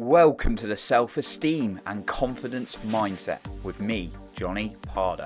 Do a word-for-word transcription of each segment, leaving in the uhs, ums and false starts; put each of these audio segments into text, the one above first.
Welcome to the Self-Esteem and Confidence Mindset with me, Johnny Pardo.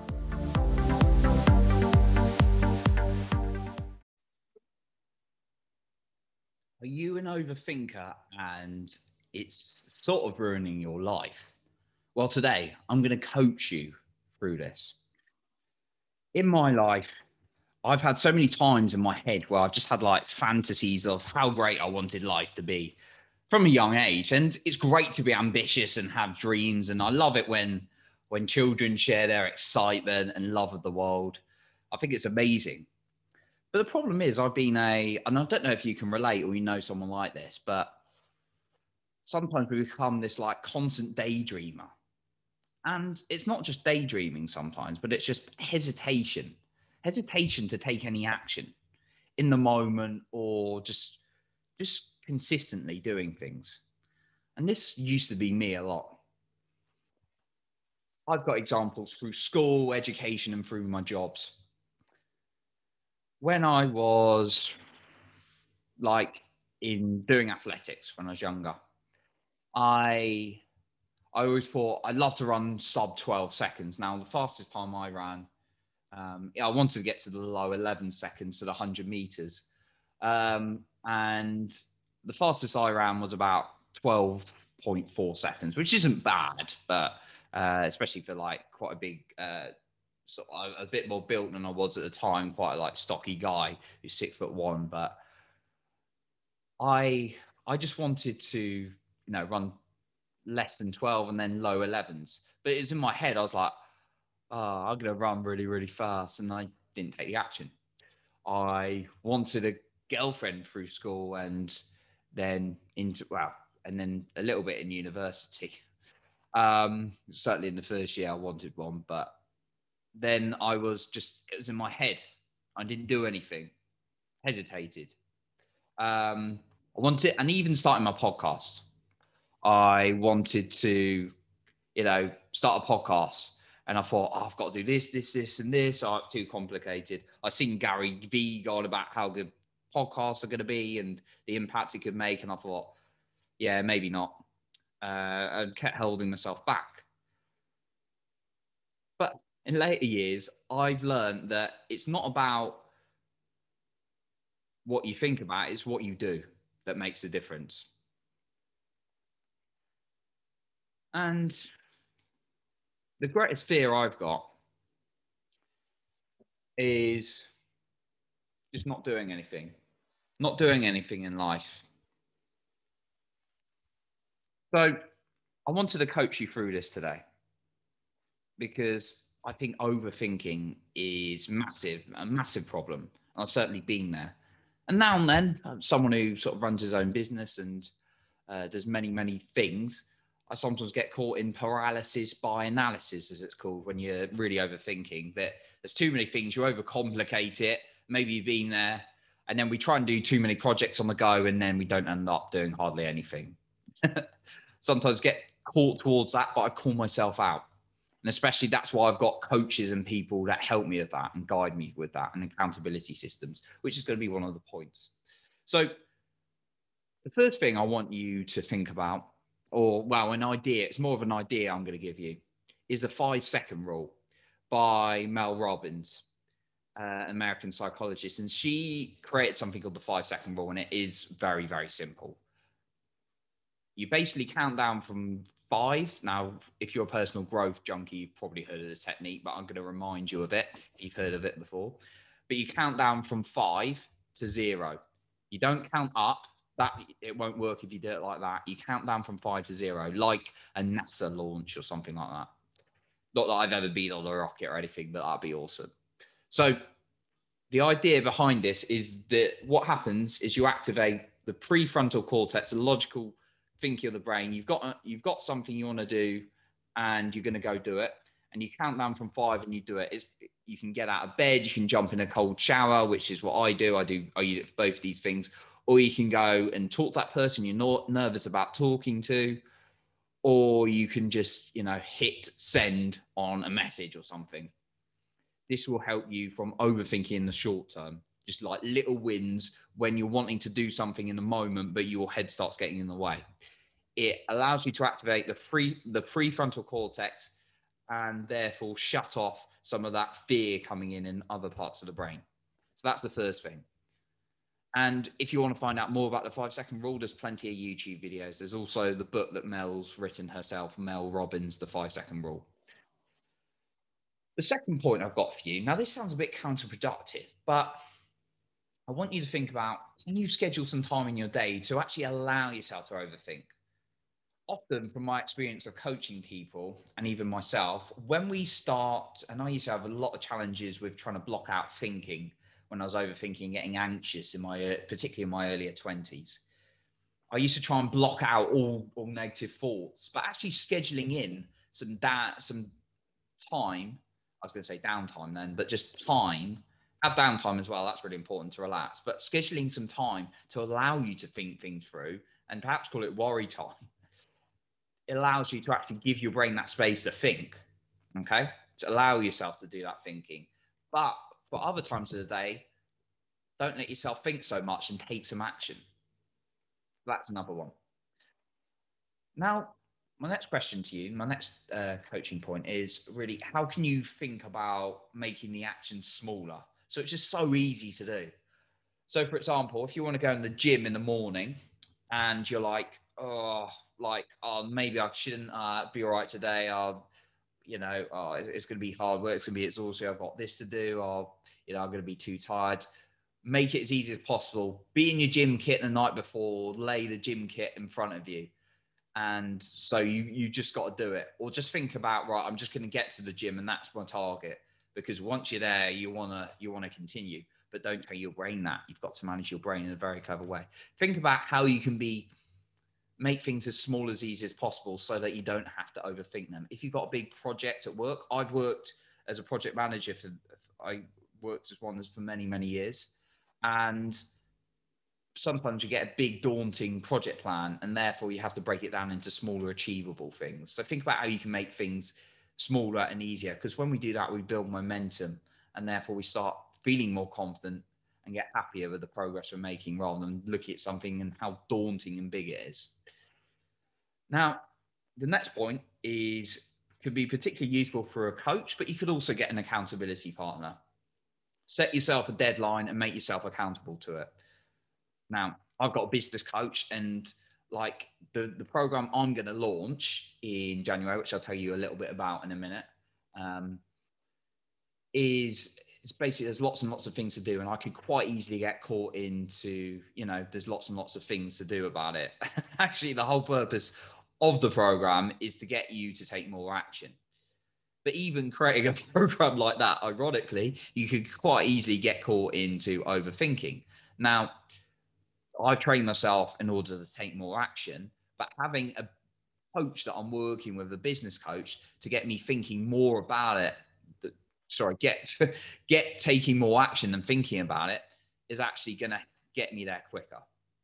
Are you an overthinker and it's sort of ruining your life? Well, today I'm going to coach you through this. In my life, I've had so many times in my head where I've just had like fantasies of how great I wanted life to be from a young age. And it's great to be ambitious and have dreams. And I love it when, when children share their excitement and love of the world. I think it's amazing. But the problem is I've been a, and I don't know if you can relate or you know someone like this, but sometimes we become this like constant daydreamer. And it's not just daydreaming sometimes, but it's just hesitation, hesitation to take any action in the moment or just, just consistently doing things. And this used to be me a lot. I've got examples through school, education, and through my jobs. When I was like in doing athletics when I was younger, I I always thought I'd love to run sub twelve seconds. Now, the fastest time I ran, um, I wanted to get to the low eleven seconds for the one hundred meters. Um, and the fastest I ran was about twelve point four seconds, which isn't bad, but uh, especially for like quite a big, uh, sort of a bit more built than I was at the time, quite a like stocky guy who's six foot one. But I I just wanted to, you know, run less than twelve and then low elevens. But it was in my head, I was like, oh, I'm going to run really, really fast. And I didn't take the action. I wanted a girlfriend through school and then into, well, and then a little bit in university. Um, certainly in the first year, I wanted one. But then I was just, it was in my head. I didn't do anything, hesitated. Um, I wanted, and even starting my podcast, I wanted to, you know, start a podcast. And I thought, oh, I've got to do this, this, this, and this. Oh, it's too complicated. I've seen Gary Vee go on about how good podcasts are going to be and the impact it could make. And I thought, yeah, maybe not. Uh, I kept holding myself back. But in later years, I've learned that it's not about what you think about, it's what you do that makes the difference. And the greatest fear I've got is just not doing anything, not doing anything in life. So I wanted to coach you through this today because I think overthinking is massive, a massive problem. I've certainly been there. And now and then, I'm someone who sort of runs his own business and uh, does many, many things. I sometimes get caught in paralysis by analysis, as it's called, when you're really overthinking, that there's too many things, you overcomplicate it. Maybe you've been there, and then we try and do too many projects on the go, and then we don't end up doing hardly anything. Sometimes get caught towards that, but I call myself out. And especially that's why I've got coaches and people that help me with that and guide me with that and accountability systems, which is going to be one of the points. So the first thing I want you to think about, or well, an idea, it's more of an idea I'm going to give you, is the five second rule by Mel Robbins, uh, American psychologist. And she created something called the five second rule. And it is very, very simple. You basically count down from five. Now, if you're a personal growth junkie, you've probably heard of this technique, but I'm going to remind you of it if you've heard of it before. But you count down from five to zero. You don't count up. That it won't work if you do it like that. You count down from five to zero, like a NASA launch or something like that. Not that I've ever been on a rocket or anything, but that'd be awesome. So the idea behind this is that what happens is you activate the prefrontal cortex, the logical thinking of the brain. You've got you've got something you want to do, and you're going to go do it. And you count down from five, and you do it. It's you can get out of bed, you can jump in a cold shower, which is what I do. I do I use both these things. Or you can go and talk to that person you're not nervous about talking to, or you can just, you know, hit send on a message or something. This will help you from overthinking in the short term, just like little wins when you're wanting to do something in the moment, but your head starts getting in the way. It allows you to activate the free, the prefrontal cortex and therefore shut off some of that fear coming in in other parts of the brain. So that's the first thing. And if you want to find out more about the five second rule, there's plenty of YouTube videos. There's also the book that Mel's written herself, Mel Robbins, The Five Second Rule. The second point I've got for you, now this sounds a bit counterproductive, but I want you to think about, can you schedule some time in your day to actually allow yourself to overthink? Often from my experience of coaching people and even myself, when we start, and I used to have a lot of challenges with trying to block out thinking when I was overthinking, getting anxious in my, particularly in my earlier twenties. I used to try and block out all, all negative thoughts, but actually scheduling in some, da- some time, I was going to say downtime then, but just time, have downtime as well. That's really important to relax, but scheduling some time to allow you to think things through and perhaps call it worry time. It allows you to actually give your brain that space to think, okay? To allow yourself to do that thinking. But for other times of the day, don't let yourself think so much and take some action. That's another one. Now, my next question to you, my next uh, coaching point is really, how can you think about making the action smaller? So it's just so easy to do. So for example, if you want to go in the gym in the morning and you're like, oh, like, oh, maybe I shouldn't uh, be all right today. I'll, you know, oh, it's, it's going to be hard work. It's going to be exhausting. I've got this to do. Or, you know, I'm going to be too tired. Make it as easy as possible. Be in your gym kit the night before. Lay the gym kit in front of you. And so you, you just got to do it. Or just think about, right, I'm just going to get to the gym and that's my target. Because once you're there, you want to you want to continue. But don't tell your brain that. You've got to manage your brain in a very clever way. Think about how you can be make things as small as easy as possible so that you don't have to overthink them. If you've got a big project at work, I've worked as a project manager for, I worked as one for many, many years. And sometimes you get a big daunting project plan and therefore you have to break it down into smaller achievable things. So think about how you can make things smaller and easier, because when we do that, we build momentum and therefore we start feeling more confident and get happier with the progress we're making rather than looking at something and how daunting and big it is. Now, the next point is could be particularly useful for a coach, but you could also get an accountability partner. Set yourself a deadline and make yourself accountable to it. Now, I've got a business coach, and like the, the program I'm going to launch in January, which I'll tell you a little bit about in a minute, um, is it's basically there's lots and lots of things to do, and I could quite easily get caught into, you know, there's lots and lots of things to do about it. Actually, the whole purpose of the program is to get you to take more action. But even creating a program like that, ironically, you could quite easily get caught into overthinking. Now, I've trained myself in order to take more action, but having a coach that I'm working with, a business coach, to get me thinking more about it, sorry, get, get taking more action than thinking about it is actually going to get me there quicker.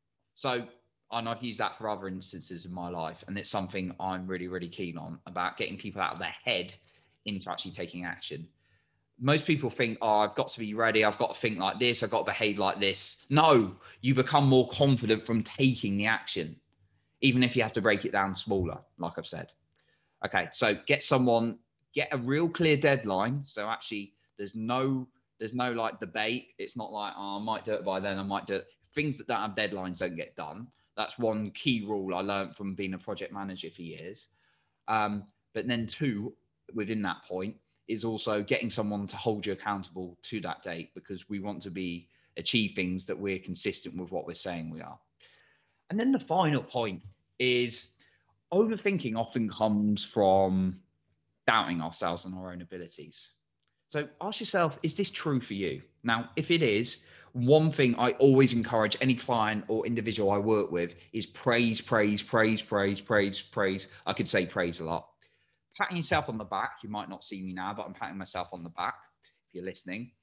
So, and I've used that for other instances in my life. And it's something I'm really, really keen on, about getting people out of their head into actually taking action. Most people think, oh, I've got to be ready. I've got to think like this. I've got to behave like this. No, you become more confident from taking the action, even if you have to break it down smaller, like I've said. Okay, so get someone, get a real clear deadline. So actually there's no, there's no like debate. It's not like, oh, I might do it by then. I might do it. Things that don't have deadlines don't get done. That's one key rule I learned from being a project manager for years. Um, but then two, within that point, is also getting someone to hold you accountable to that date, because we want to be achieve things that we're consistent with what we're saying we are. And then the final point is overthinking often comes from doubting ourselves and our own abilities. So ask yourself, is this true for you? Now, if it is, one thing I always encourage any client or individual I work with is praise, praise, praise, praise, praise, praise. I could say praise a lot. Patting yourself on the back. You might not see me now, but I'm patting myself on the back if you're listening.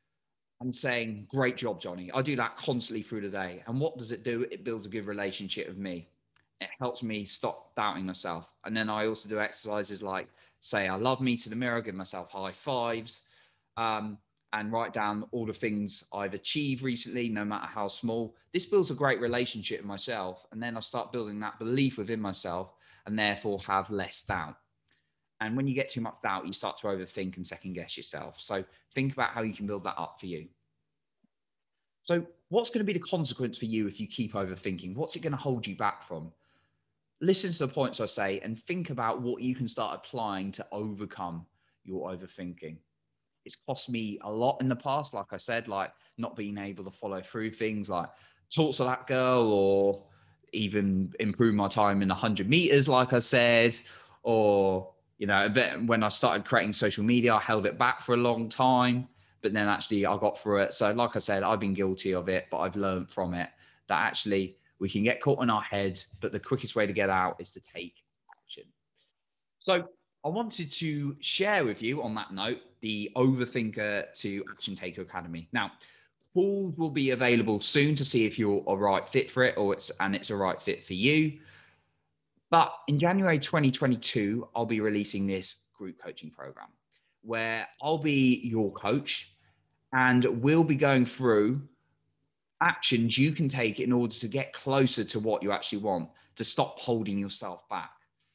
I'm saying, great job, Johnny. I do that constantly through the day. And what does it do? It builds a good relationship with me. It helps me stop doubting myself. And then I also do exercises like say, I love me to the mirror, give myself high fives. Um, and write down all the things I've achieved recently, no matter how small. This builds a great relationship with myself. And then I start building that belief within myself and therefore have less doubt. And when you get too much doubt, you start to overthink and second guess yourself. So think about how you can build that up for you. So what's going to be the consequence for you if you keep overthinking? What's it going to hold you back from? Listen to the points I say and think about what you can start applying to overcome your overthinking. It's cost me a lot in the past, like I said, like not being able to follow through things like talk to that girl, or even improve my time in one hundred meters, like I said, or, you know, when I started creating social media, I held it back for a long time, but then actually I got through it. So like I said, I've been guilty of it, but I've learned from it that actually we can get caught in our heads, but the quickest way to get out is to take action. So I wanted to share with you on that note, the Overthinker to Action Taker Academy. Now, calls will be available soon to see if you're a right fit for it, or it's and it's a right fit for you. But in January twenty twenty-two, I'll be releasing this group coaching program where I'll be your coach, and we'll be going through actions you can take in order to get closer to what you actually want, to stop holding yourself back.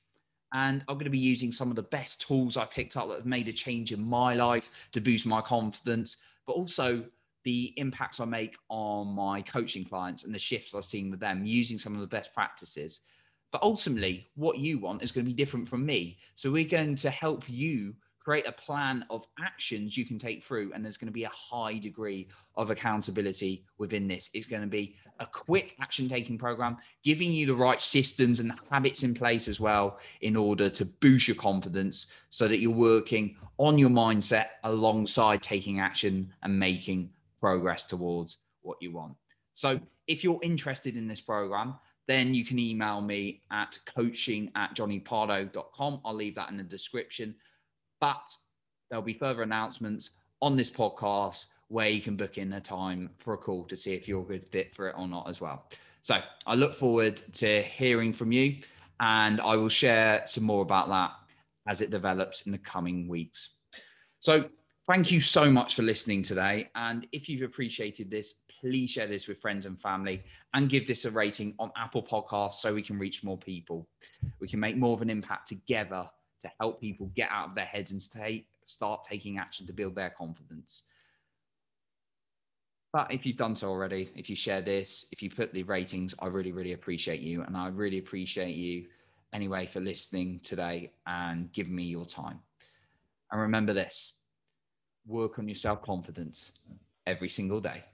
And I'm going to be using some of the best tools I picked up that have made a change in my life to boost my confidence, but also the impacts I make on my coaching clients and the shifts I've seen with them using some of the best practices. But ultimately, what you want is going to be different from me. So we're going to help you create a plan of actions you can take through. And there's going to be a high degree of accountability within this. It's going to be a quick action taking program, giving you the right systems and habits in place as well in order to boost your confidence so that you're working on your mindset alongside taking action and making progress towards what you want. So if you're interested in this program, then you can email me at coaching at johnny pardo dot com. I'll leave that in the description. But there'll be further announcements on this podcast where you can book in a time for a call to see if you're a good fit for it or not as well. So I look forward to hearing from you, and I will share some more about that as it develops in the coming weeks. So thank you so much for listening today. And if you've appreciated this, please share this with friends and family and give this a rating on Apple Podcasts so we can reach more people. We can make more of an impact together to help people get out of their heads and stay, start taking action to build their confidence. But if you've done so already, if you share this, if you put the ratings, I really, really appreciate you. And I really appreciate you anyway for listening today and giving me your time. And remember this, work on your self-confidence every single day.